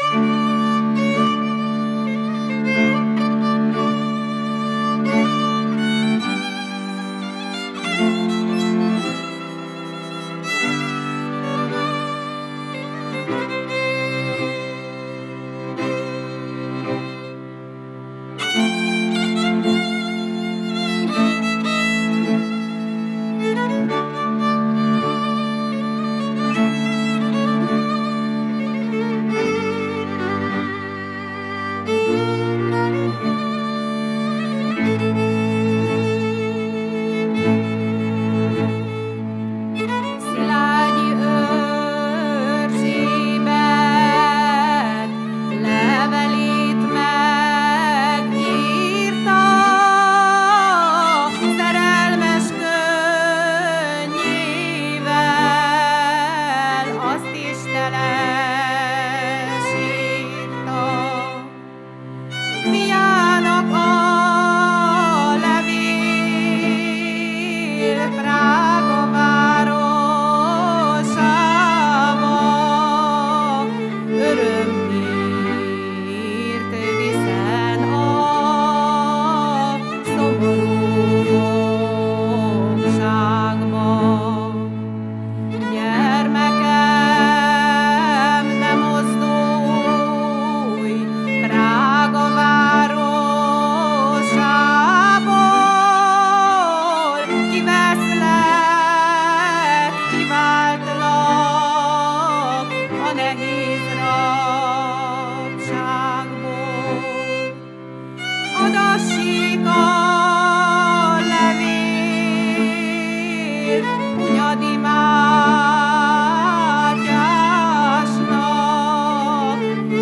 Szilágyi Erzsébet levelét megírta, szerelmes könnyével azt is telesírta. Fiának a levél Prága városába örömhírt viszen a szomorú fogságba. Gyermekem, ne mozdulj Prága városából, kiveszlek, kiváltlak a nehéz rabságból. Adassék a levél Hunyadi Mátyásnak,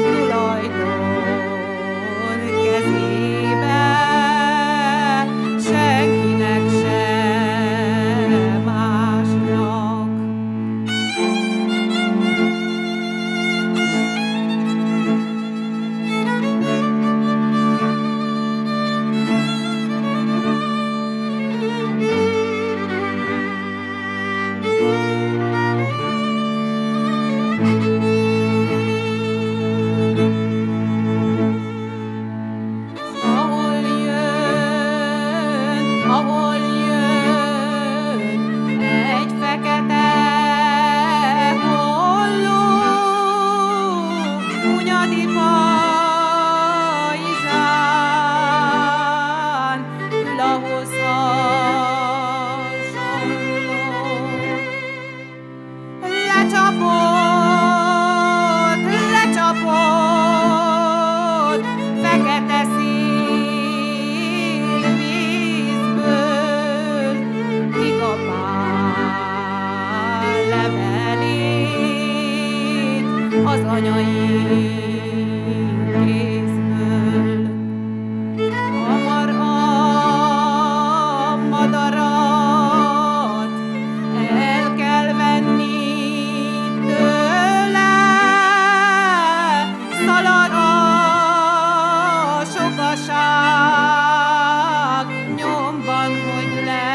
tulajdon kezébe, senkinek sem másnak. Ahol jön egy fekete holló, Hunyadi pajzsán ül a hosszas olló. Lecsapott fekete szélvízből, kikapál levelét az anyai kézből. Hamar a madarat el kell venni tőle, szalad a sokaság nyomban, hogy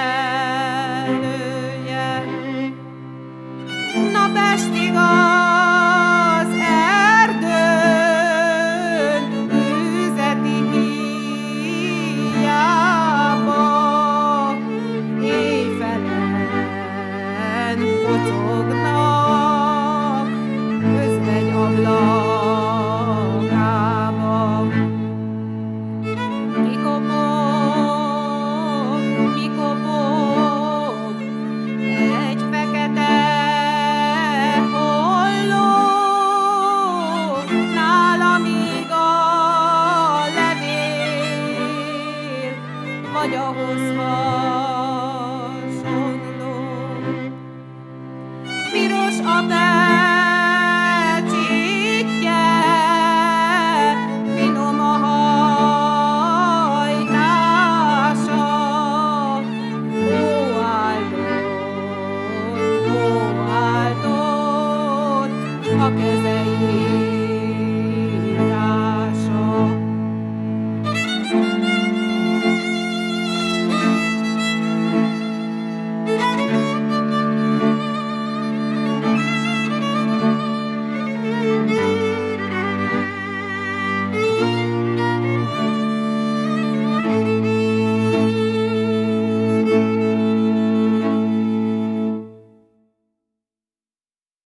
lelője. Napestig az erdőn üzeti híjába, éjfelen kocognak özvegy ablakába. Mi kopog egy fekete holló, nála még a levél, vagy ahhoz hasonló. Piros a pecsétje, finom a hajtása, ó áldott a kezei